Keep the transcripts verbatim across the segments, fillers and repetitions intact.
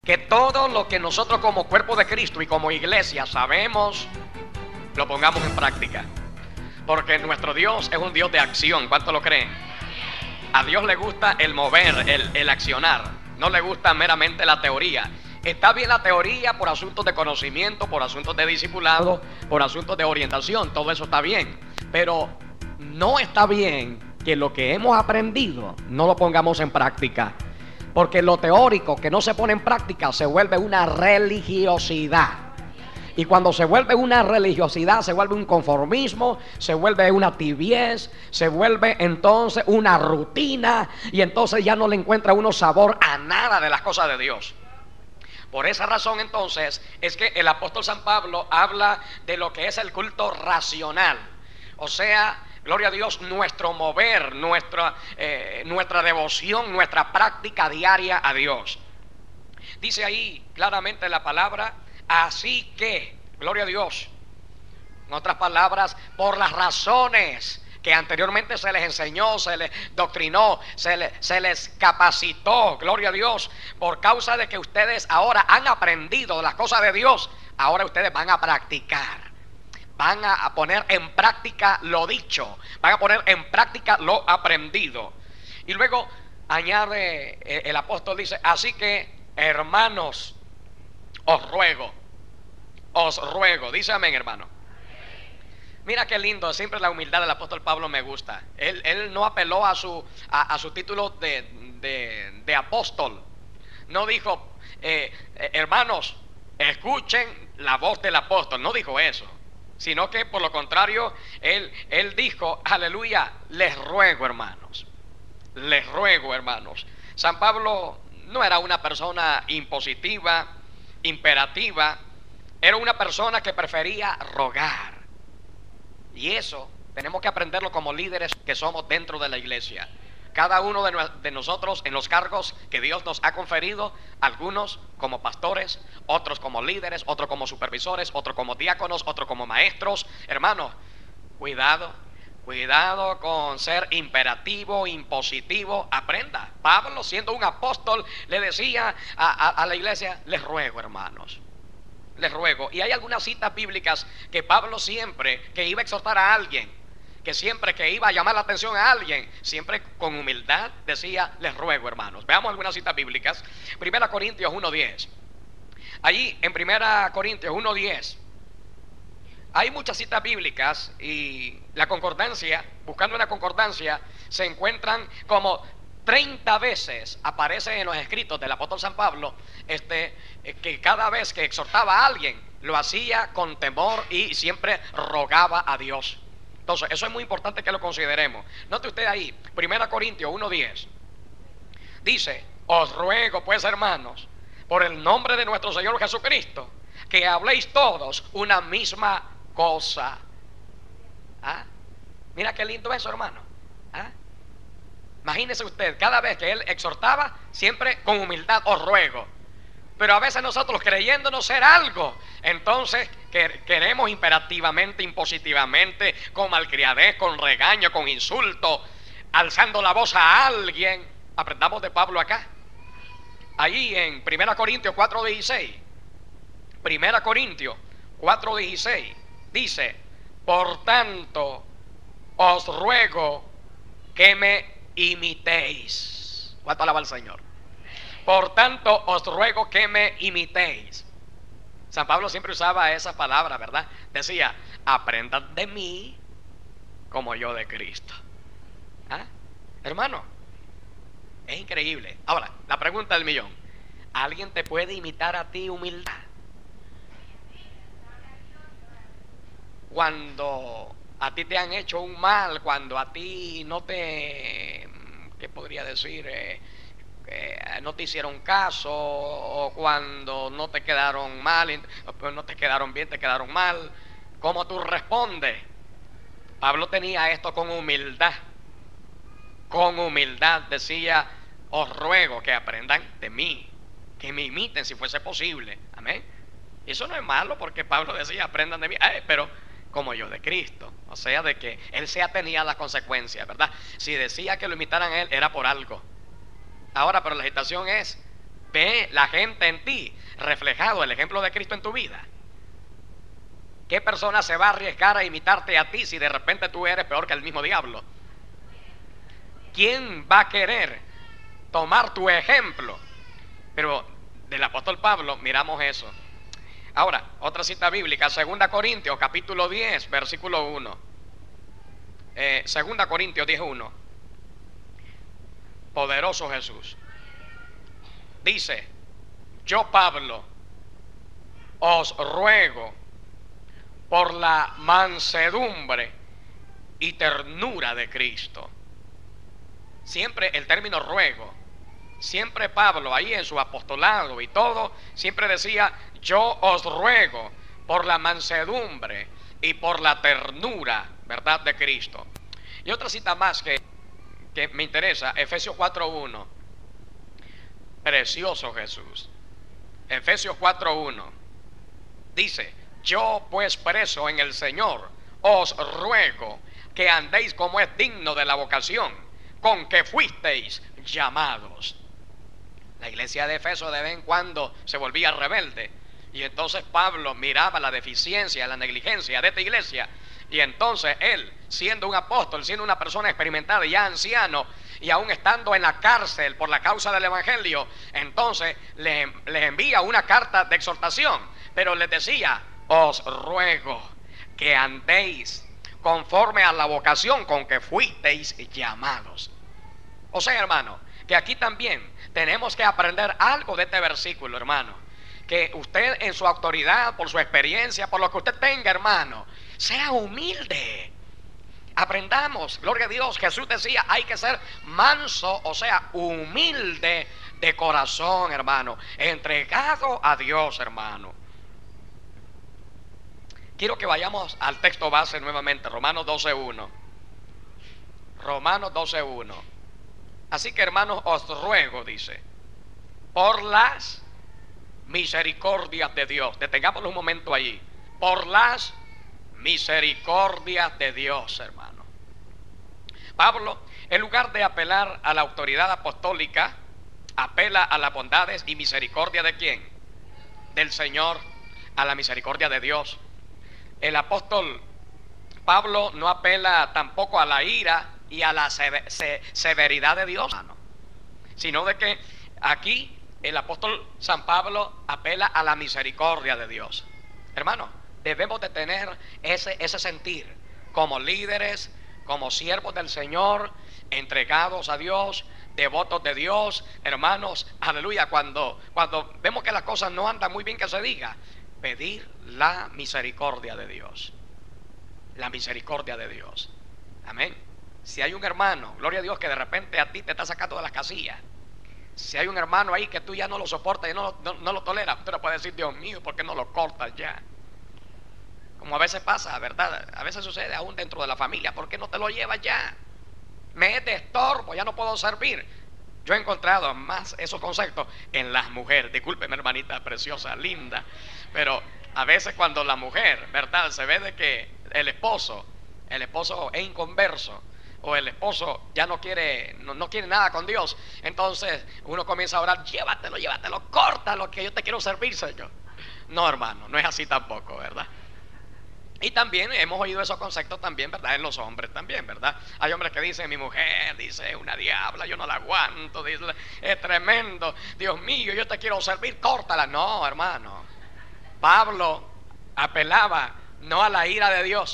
Que todo lo que nosotros como cuerpo de Cristo y como iglesia sabemos, lo pongamos en práctica. Porque nuestro Dios es un Dios de acción. ¿Cuánto lo creen? A Dios le gusta el mover, el, el accionar. No le gusta meramente la teoría. Está bien la teoría por asuntos de conocimiento, por asuntos de discipulado, por asuntos de orientación. Todo eso está bien. Pero no está bien que lo que hemos aprendido no lo pongamos en práctica. Porque lo teórico que no se pone en práctica se vuelve una religiosidad. Y cuando se vuelve una religiosidad, se vuelve un conformismo, se vuelve una tibiez, se vuelve entonces una rutina. Y entonces ya no le encuentra uno sabor a nada de las cosas de Dios. Por esa razón entonces es que el apóstol San Pablo habla de lo que es el culto racional. O sea, gloria a Dios, nuestro mover, nuestra, eh, nuestra devoción, nuestra práctica diaria a Dios. Dice ahí claramente la palabra, así que, gloria a Dios. En otras palabras, por las razones que anteriormente se les enseñó, se les doctrinó, se les, se les capacitó, gloria a Dios, por causa de que ustedes ahora han aprendido las cosas de Dios, ahora ustedes van a practicar. Van a poner en práctica lo dicho, van a poner en práctica lo aprendido. Y luego añade el apóstol, dice, así que hermanos, os ruego, os ruego, dice amén, hermano. Mira qué lindo, siempre la humildad del apóstol Pablo me gusta. Él, él no apeló a su, a, a su título de, de, de apóstol. No dijo, eh, eh, hermanos, escuchen la voz del apóstol, no dijo eso. Sino que por lo contrario, él, él dijo, aleluya, les ruego hermanos, les ruego hermanos. San Pablo no era una persona impositiva, imperativa, era una persona que prefería rogar. Y eso tenemos que aprenderlo como líderes que somos dentro de la iglesia. Cada uno de, de nosotros en los cargos que Dios nos ha conferido, algunos como pastores, otros como líderes, otros como supervisores, otros como diáconos, otros como maestros. Hermanos, cuidado, cuidado con ser imperativo, impositivo, aprenda. Pablo, siendo un apóstol, le decía a, a, a la iglesia, les ruego hermanos, les ruego. Y hay algunas citas bíblicas que Pablo siempre que iba a exhortar a alguien, que siempre que iba a llamar la atención a alguien, siempre con humildad decía, les ruego hermanos. Veamos algunas citas bíblicas. Primera Corintios uno diez. Allí en Primera Corintios uno diez hay muchas citas bíblicas y la concordancia, buscando una concordancia, se encuentran como treinta veces aparece en los escritos del apóstol San Pablo este, que cada vez que exhortaba a alguien lo hacía con temor y siempre rogaba a Dios. Entonces eso es muy importante que lo consideremos. Note usted ahí, Primera Corintios uno diez dice, os ruego pues hermanos, por el nombre de nuestro Señor Jesucristo, que habléis todos una misma cosa. ¿Ah? Mira qué lindo eso, hermano. ¿Ah? Imagínese usted, cada vez que él exhortaba, siempre con humildad, os ruego. Pero a veces nosotros creyéndonos ser algo, entonces que, queremos imperativamente, impositivamente, con malcriadez, con regaño, con insulto, alzando la voz a alguien. Aprendamos de Pablo acá. Allí en Primera Corintios cuatro dieciséis. Primera Corintios cuatro dieciséis dice, por tanto, os ruego que me imitéis. ¿Cuánto alaba al Señor? Por tanto, os ruego que me imitéis. San Pablo siempre usaba esa palabra, ¿verdad? Decía, aprendan de mí como yo de Cristo. ¿Ah? Hermano, es increíble. Ahora, la pregunta del millón. ¿Alguien te puede imitar a ti humildad? Cuando a ti te han hecho un mal, cuando a ti no te, ¿qué podría decir? Eh, eh, no te hicieron caso, o cuando no te quedaron mal, no te quedaron bien, te quedaron mal. ¿Cómo tú respondes? Pablo tenía esto con humildad. Con humildad decía, os ruego que aprendan de mí, que me imiten si fuese posible. Amén. Y eso no es malo, porque Pablo decía, aprendan de mí, eh, pero como yo de Cristo. O sea, de que él se atenía a las consecuencias, ¿verdad? Si decía que lo imitaran a él, era por algo. Ahora, pero la agitación es Ve la gente en ti reflejado el ejemplo de Cristo en tu vida. ¿Qué persona se va a arriesgar a imitarte a ti si de repente tú eres peor que el mismo diablo? ¿Quién va a querer tomar tu ejemplo? Pero del apóstol Pablo miramos eso. Ahora, otra cita bíblica, segunda Corintios capítulo diez, versículo uno. Eh, segunda Corintios diez, uno. Poderoso Jesús. Dice: yo, Pablo, os ruego por la mansedumbre y ternura de Cristo. Siempre el término ruego, siempre Pablo ahí en su apostolado y todo, siempre decía: yo os ruego por la mansedumbre y por la ternura, ¿verdad?, de Cristo. Y otra cita más que, que me interesa, Efesios cuatro, uno. Precioso Jesús. Efesios cuatro, uno. Dice: yo pues preso en el Señor os ruego que andéis como es digno de la vocación con que fuisteis llamados. La iglesia de Efeso de vez en cuando se volvía rebelde, y entonces Pablo miraba la deficiencia, la negligencia de esta iglesia, y entonces él, siendo un apóstol, siendo una persona experimentada y ya anciano, y aún estando en la cárcel por la causa del evangelio, entonces les, les envía una carta de exhortación, pero les decía: os ruego que andéis conforme a la vocación con que fuisteis llamados. O sea, hermano, que aquí también tenemos que aprender algo de este versículo, hermano. Que usted en su autoridad, por su experiencia, por lo que usted tenga, hermano, sea humilde. Aprendamos, gloria a Dios. Jesús decía: hay que ser manso, o sea, humilde de corazón, hermano, entregado a Dios, hermano. Quiero que vayamos al texto base nuevamente, Romanos doce, uno. Romanos doce, uno. Así que, hermanos, os ruego, dice, por las misericordias de Dios. Detengámonos un momento allí. Por las misericordias de Dios, hermano. Pablo, en lugar de apelar a la autoridad apostólica, apela a las bondades y misericordia de ¿quién? Del Señor, a la misericordia de Dios. El apóstol Pablo no apela tampoco a la ira y a la sever, se, severidad de Dios, hermano, sino de que aquí el apóstol San Pablo apela a la misericordia de Dios. Hermano, debemos de tener ese, ese sentir como líderes, como siervos del Señor, entregados a Dios, devotos de Dios, hermanos, aleluya. Cuando, cuando vemos que las cosas no andan muy bien, que se diga: pedir la misericordia de Dios. La misericordia de Dios. Amén. Si hay un hermano, gloria a Dios, que de repente a ti te está sacando de las casillas, si hay un hermano ahí que tú ya no lo soportas y no, no, no lo toleras, tú le puedes decir: Dios mío, ¿por qué no lo cortas ya? Como a veces pasa, ¿verdad? A veces sucede aún dentro de la familia. ¿Por qué no te lo llevas ya? Me es de estorbo, ya no puedo servir. Yo he encontrado más esos conceptos en las mujeres. Discúlpeme, hermanita preciosa, linda, pero a veces cuando la mujer, ¿verdad?, se ve de que el esposo, el esposo es inconverso, o el esposo ya no quiere, no, no quiere nada con Dios, entonces uno comienza a orar: llévatelo, llévatelo, córtalo, que yo te quiero servir, Señor. No, hermano, no es así tampoco, ¿verdad? Y también hemos oído esos conceptos también, ¿verdad?, en los hombres también, ¿verdad? Hay hombres que dicen: mi mujer, dice, una diabla, yo no la aguanto, dice, es tremendo, Dios mío, yo te quiero servir, córtala. No, hermano, Pablo apelaba no a la ira de Dios,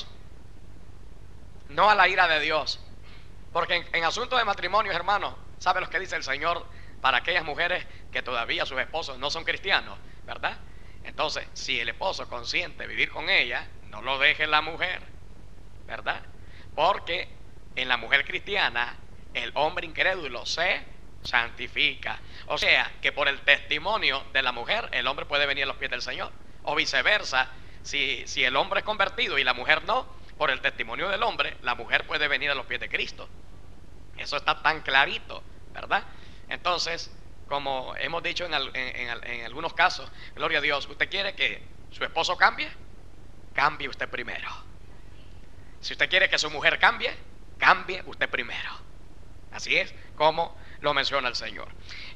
no a la ira de Dios, porque en, en asuntos de matrimonio, hermanos, ¿sabe lo que dice el Señor para aquellas mujeres que todavía sus esposos no son cristianos, ¿verdad? Entonces, si el esposo consiente vivir con ella, no lo deje la mujer, ¿verdad? Porque en la mujer cristiana el hombre incrédulo se santifica. O sea, que por el testimonio de la mujer el hombre puede venir a los pies del Señor. O viceversa, si, si el hombre es convertido y la mujer no, por el testimonio del hombre la mujer puede venir a los pies de Cristo. Eso está tan clarito, ¿verdad? Entonces, como hemos dicho en, en, en, en algunos casos, gloria a Dios, ¿usted quiere que su esposo cambie? Cambie usted primero. Si usted quiere que su mujer cambie, cambie usted primero. Así es como lo menciona el Señor.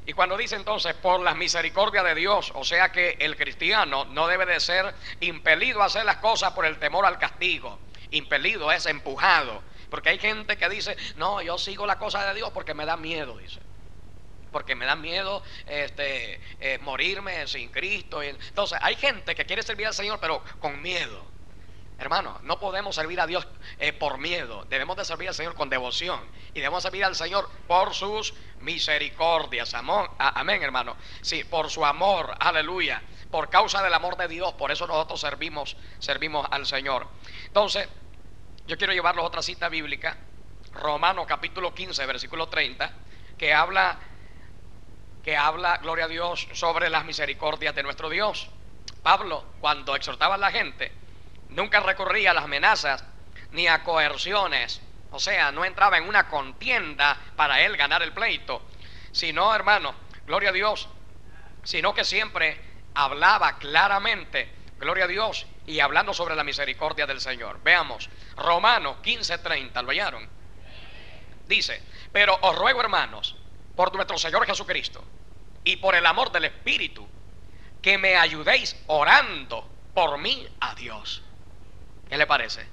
Y cuando dice entonces por las misericordias de Dios, o sea que el cristiano no debe de ser impelido a hacer las cosas por el temor al castigo. Impelido es empujado, porque hay gente que dice, no, yo sigo la cosa de Dios porque me da miedo, dice. Porque me da miedo este, eh, morirme sin Cristo. Entonces hay gente que quiere servir al Señor pero con miedo. Hermano, no podemos servir a Dios eh, por miedo. Debemos de servir al Señor con devoción. Y debemos servir al Señor por sus misericordias. Amor, a, amén, hermano. Sí, por su amor, aleluya. Por causa del amor de Dios. Por eso nosotros servimos, servimos al Señor. Entonces, yo quiero llevarlos a otra cita bíblica. Romanos capítulo quince, versículo treinta. Que habla, que habla, gloria a Dios, sobre las misericordias de nuestro Dios. Pablo, cuando exhortaba a la gente, nunca recurría a las amenazas ni a coerciones. O sea, no entraba en una contienda para él ganar el pleito. Sino, hermano, gloria a Dios, sino que siempre hablaba claramente, gloria a Dios, y hablando sobre la misericordia del Señor. Veamos, Romanos quince treinta, ¿lo hallaron? Dice, pero os ruego, hermanos, por nuestro Señor Jesucristo y por el amor del Espíritu, que me ayudéis orando por mí a Dios. ¿Qué le parece?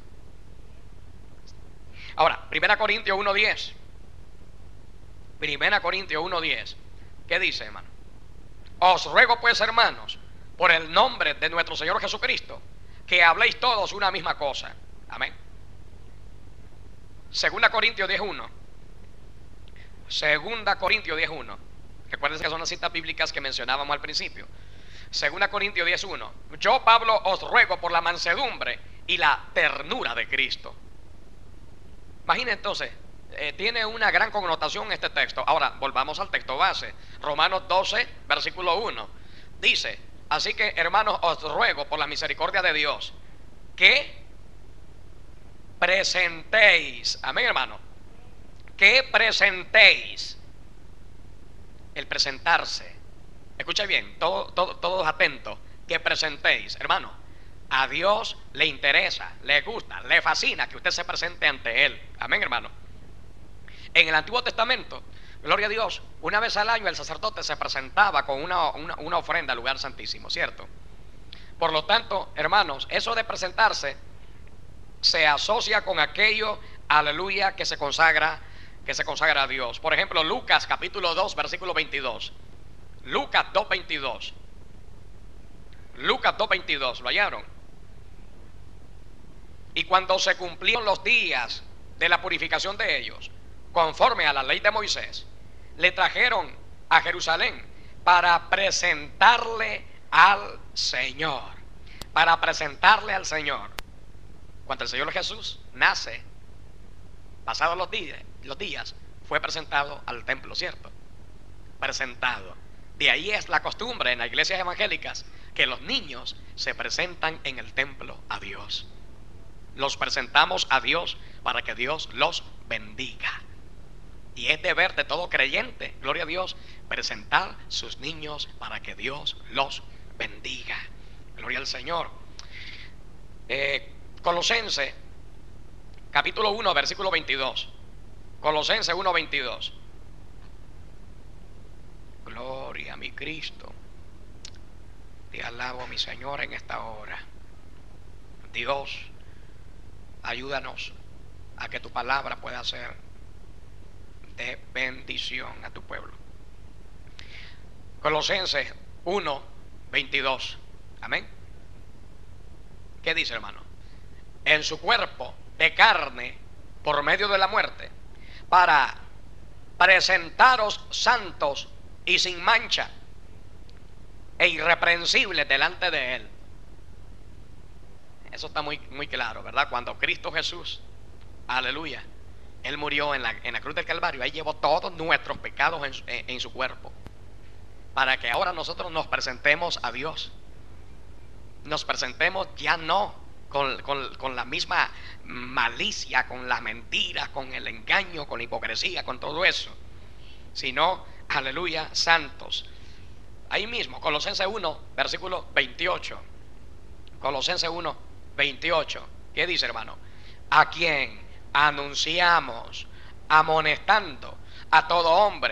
Ahora, Primera Corintios uno diez. Primera Corintios uno diez. ¿Qué dice, hermano? Os ruego pues, hermanos, por el nombre de nuestro Señor Jesucristo, que habléis todos una misma cosa. Amén. Segunda Corintios diez uno. Segunda Corintios diez uno. Recuerden que son las citas bíblicas que mencionábamos al principio. Segunda Corintios diez uno. Yo, Pablo, os ruego por la mansedumbre y la ternura de Cristo. Imagina entonces, eh, tiene una gran connotación este texto. Ahora, volvamos al texto base. Romanos doce, versículo uno. Dice, así que, hermanos, os ruego por la misericordia de Dios, que presentéis, amén, hermano, que presentéis. El presentarse, escucha bien, todo, todo, todos atentos, que presentéis, hermano, a Dios le interesa, le gusta, le fascina que usted se presente ante Él. Amén, hermano. En el Antiguo Testamento, gloria a Dios, una vez al año el sacerdote se presentaba con una, una, una ofrenda al lugar santísimo, ¿cierto? Por lo tanto, hermanos, eso de presentarse se asocia con aquello, aleluya, que se consagra, que se consagra a Dios. Por ejemplo, Lucas capítulo dos, versículo veintidós. Lucas dos, veintidós. Lucas dos, veintidós, ¿lo hallaron? Y cuando se cumplieron los días de la purificación de ellos, conforme a la ley de Moisés, le trajeron a Jerusalén para presentarle al Señor. Para presentarle al Señor. Cuando el Señor Jesús nace, pasados los días, los días, fue presentado al templo, ¿cierto? Presentado. De ahí es la costumbre en las iglesias evangélicas que los niños se presentan en el templo a Dios. Los presentamos a Dios para que Dios los bendiga. Y es deber de todo creyente, gloria a Dios, presentar sus niños para que Dios los bendiga. Gloria al Señor. Eh, Colosenses, capítulo uno, versículo veintidós. Colosenses uno, veintidós. Gloria a mi Cristo. Te alabo, mi Señor, en esta hora. Dios, ayúdanos a que tu palabra pueda ser de bendición a tu pueblo. Colosenses uno, veintidós. Amén. ¿Qué dice, hermano? En su cuerpo de carne, por medio de la muerte, para presentaros santos y sin mancha e irreprensibles delante de Él. Eso está muy, muy claro, ¿verdad? Cuando Cristo Jesús, aleluya, Él murió en la, en la cruz del Calvario, ahí llevó todos nuestros pecados en, en, en su cuerpo, para que ahora nosotros nos presentemos a Dios. Nos presentemos ya no Con, con, con la misma malicia, con las mentiras, con el engaño, con la hipocresía, con todo eso, sino, aleluya, santos. Ahí mismo, Colosenses uno, versículo veintiocho. Colosenses uno, veintiocho. ¿Qué dice, hermano? A quien anunciamos, amonestando a todo hombre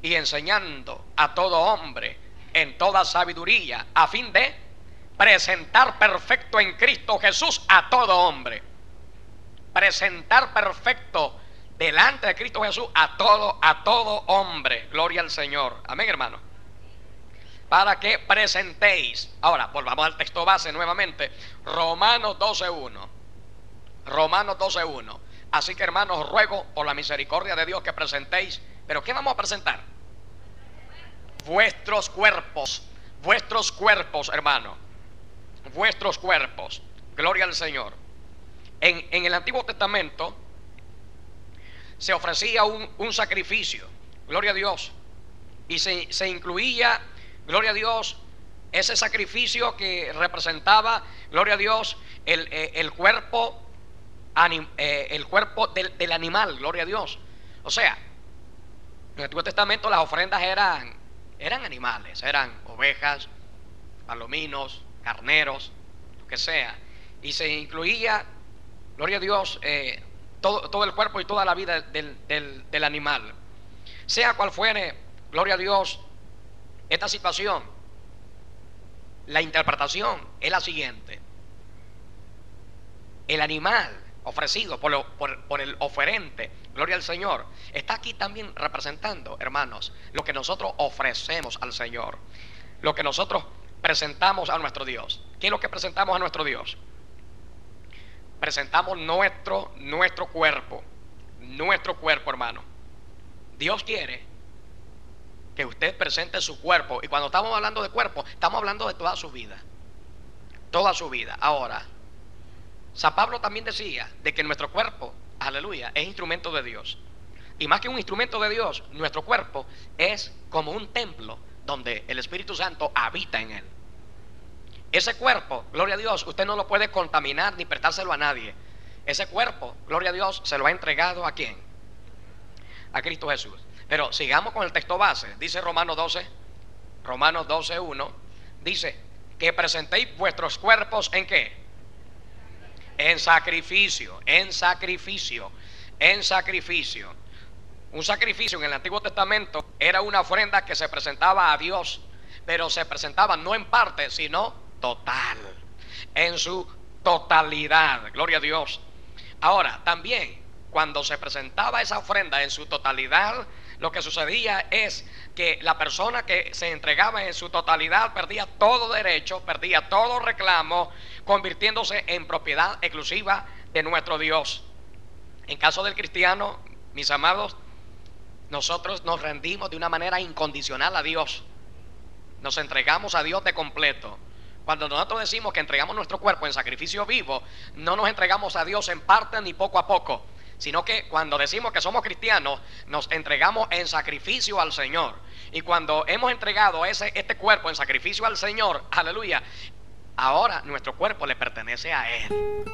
y enseñando a todo hombre en toda sabiduría, a fin de presentar perfecto en Cristo Jesús a todo hombre. Presentar perfecto delante de Cristo Jesús a todo, a todo hombre. Gloria al Señor. Amén, hermano. Para que presentéis. Ahora, volvamos al texto base nuevamente. Romanos doce uno. Romanos doce uno. Así que, hermanos, os ruego por la misericordia de Dios que presentéis. ¿Pero qué vamos a presentar? Vuestros cuerpos. Vuestros cuerpos, hermano. Vuestros cuerpos. Gloria al Señor. En, en el Antiguo Testamento se ofrecía un, un sacrificio, gloria a Dios, y se, se incluía, gloria a Dios, ese sacrificio que representaba, gloria a Dios, el, eh, el cuerpo, anim, eh, el cuerpo del, del animal, gloria a Dios. O sea, en el Antiguo Testamento las ofrendas eran, eran animales, eran ovejas, palominos, carneros, lo que sea, y se incluía, gloria a Dios, eh, Todo, todo el cuerpo y toda la vida del, del, del animal. Sea cual fuere, gloria a Dios, esta situación, la interpretación es la siguiente: el animal ofrecido por, lo, por, por el oferente, gloria al Señor, está aquí también representando, hermanos, lo que nosotros ofrecemos al Señor, lo que nosotros presentamos a nuestro Dios. ¿Qué es lo que presentamos a nuestro Dios? Presentamos nuestro, nuestro cuerpo, nuestro cuerpo, hermano. Dios quiere que usted presente su cuerpo. Y cuando estamos hablando de cuerpo, estamos hablando de toda su vida. Toda su vida. Ahora, San Pablo también decía de que nuestro cuerpo, aleluya, es instrumento de Dios. Y más que un instrumento de Dios, nuestro cuerpo es como un templo donde el Espíritu Santo habita en él. Ese cuerpo, gloria a Dios, usted no lo puede contaminar ni prestárselo a nadie. Ese cuerpo, gloria a Dios, se lo ha entregado ¿a quién? A Cristo Jesús. Pero sigamos con el texto base. Dice Romanos doce, Romanos doce uno, dice que presentéis vuestros cuerpos ¿en qué? En sacrificio, en sacrificio, en sacrificio. Un sacrificio en el Antiguo Testamento era una ofrenda que se presentaba a Dios, pero se presentaba no en parte, sino total, en su totalidad, gloria a Dios. Ahora, también, cuando se presentaba esa ofrenda en su totalidad, lo que sucedía es que la persona que se entregaba en su totalidad perdía todo derecho, perdía todo reclamo, convirtiéndose en propiedad exclusiva de nuestro Dios. En caso del cristiano, mis amados, nosotros nos rendimos de una manera incondicional a Dios. Nos entregamos a Dios de completo. Cuando nosotros decimos que entregamos nuestro cuerpo en sacrificio vivo, no nos entregamos a Dios en parte ni poco a poco, sino que cuando decimos que somos cristianos, nos entregamos en sacrificio al Señor. Y cuando hemos entregado ese, este cuerpo en sacrificio al Señor, aleluya, ahora nuestro cuerpo le pertenece a Él.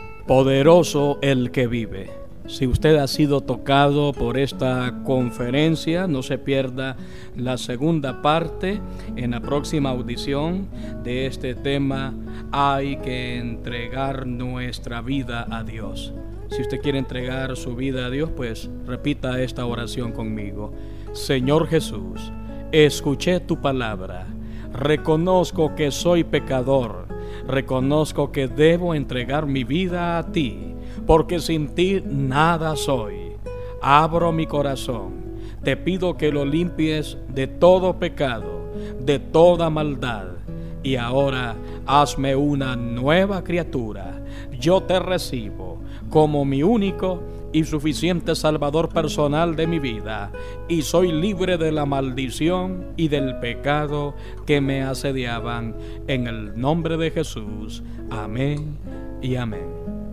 Poderoso el que vive. Si usted ha sido tocado por esta conferencia, no se pierda la segunda parte en la próxima audición de este tema. Hay que entregar nuestra vida a Dios. Si usted quiere entregar su vida a Dios, pues repita esta oración conmigo. Señor Jesús, escuché tu palabra. Reconozco que soy pecador. Reconozco que debo entregar mi vida a ti, porque sin ti nada soy. Abro mi corazón. Te pido que lo limpies de todo pecado, de toda maldad. Y ahora hazme una nueva criatura. Yo te recibo como mi único y suficiente Salvador personal de mi vida, y soy libre de la maldición y del pecado que me asediaban. En el nombre de Jesús. Amén y amén.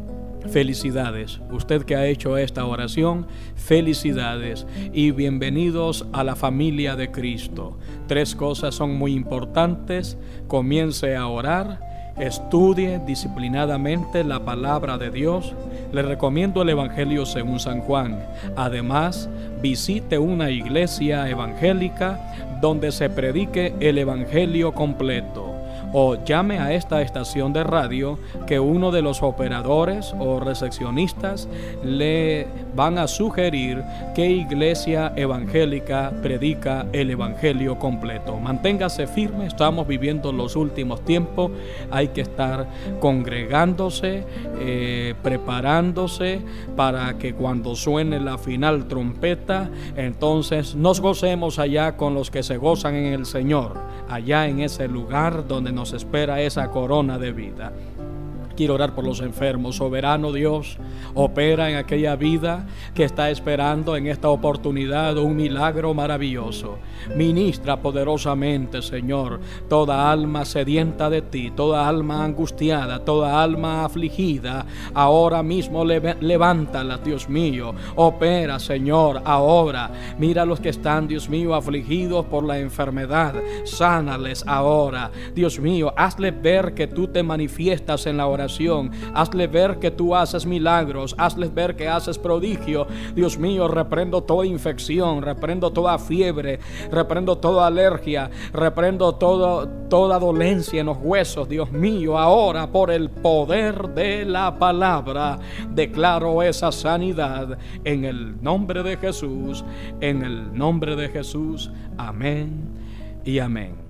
Felicidades, usted que ha hecho esta oración, felicidades y bienvenidos a la familia de Cristo. Tres cosas son muy importantes: comience a orar, estudie disciplinadamente la palabra de Dios. Le recomiendo el Evangelio según San Juan. Además, visite una iglesia evangélica donde se predique el Evangelio completo. o llame a esta estación de radio que uno de los operadores o recepcionistas le van a sugerir qué iglesia evangélica predica el evangelio completo. Manténgase firme, estamos viviendo los últimos tiempos, hay que estar congregándose, eh, preparándose para que cuando suene la final trompeta, entonces nos gocemos allá con los que se gozan en el Señor, allá en ese lugar donde nos espera esa corona de vida. Quiero orar por los enfermos. Soberano Dios, opera en aquella vida que está esperando en esta oportunidad un milagro maravilloso. Ministra poderosamente, Señor, toda alma sedienta de ti, toda alma angustiada, toda alma afligida, ahora mismo levántala, Dios mío. Opera, Señor, ahora. Mira a los que están, Dios mío, afligidos por la enfermedad. Sánales ahora. Dios mío, hazle ver que tú te manifiestas en la oración. Hazle ver que tú haces milagros, hazle ver que haces prodigio. Dios mío, reprendo toda infección, reprendo toda fiebre, reprendo toda alergia, reprendo todo, toda dolencia en los huesos. Dios mío, ahora por el poder de la palabra declaro esa sanidad en el nombre de Jesús, en el nombre de Jesús. Amén y amén.